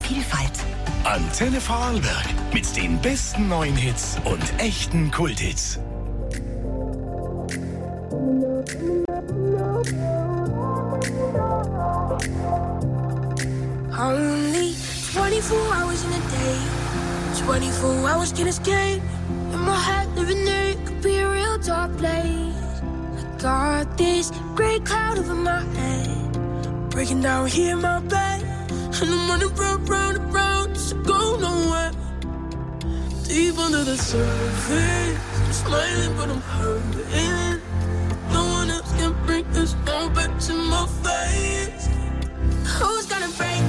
Vielfalt. Antenne Vorarlberg mit den besten neuen Hits und echten Kulthits. Only 24 hours in a day, 24 hours can escape. In my head, living there, it could be a real dark place. I got this grey cloud over my head, breaking down here in my bed. And I'm running round and round, just to go nowhere. Deep under the surface, I'm smiling but I'm hurting. No one else can bring this all back to my face. Who's gonna break